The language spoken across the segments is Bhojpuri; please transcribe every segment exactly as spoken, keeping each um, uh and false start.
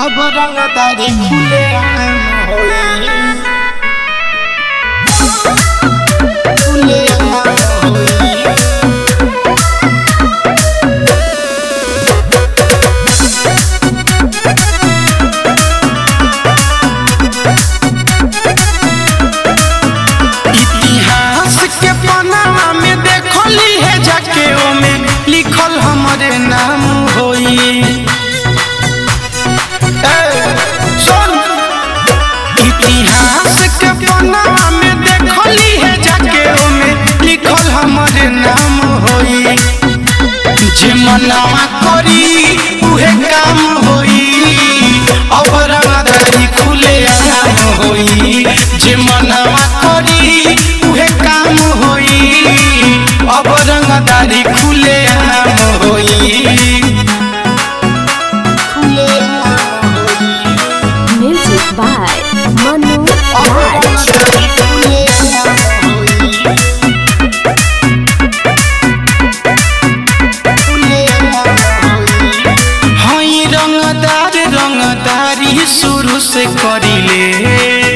अब रंगदारी खुले आम होई खुले आम होई इतिहास के पन्ना में देखली है जाके ओमे लिखल हमरे नाम होई। इतिहास के पन्ना में देखली है जाके ओमे लिखल हमरे नाम होई। जे मनवा करी उहे काम होई अब रंगदारी खुले आम होई। जे मनवा करी उहे काम होई अब रंगदारी खुले आम होई खुले आम होई। Music by Manu अब Raj. रंगदारी खुले आम होई खुले आम होई। हई रंगदार रंगदारी शुरू से करिले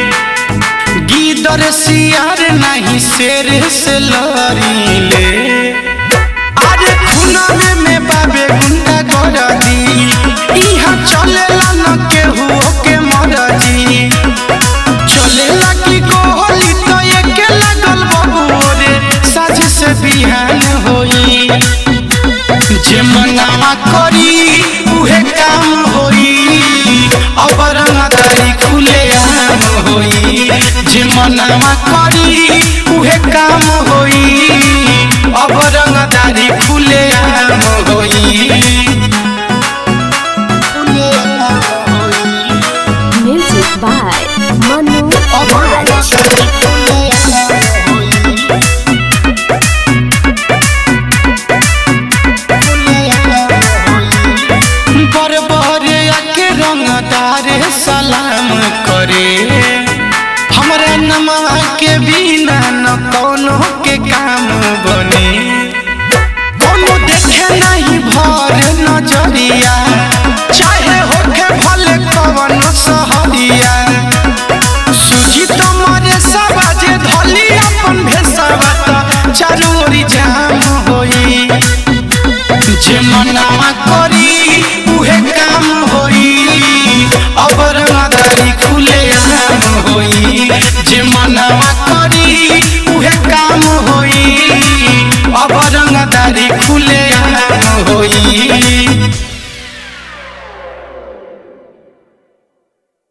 गिदर सियार नहीं शेर से लड़िले। अरे खुनावे में बाबे गुंडा कर दी इहाँ चलेला न केहू के मरजी। चलेला की गोली तो एके लगल बबू रे साझ से बिहान होई। जे मनवा करी उहे काम होई अब रंगदारी खुले आम होई। जे मनवा करी उहे काम होई अब रंगदारी खुले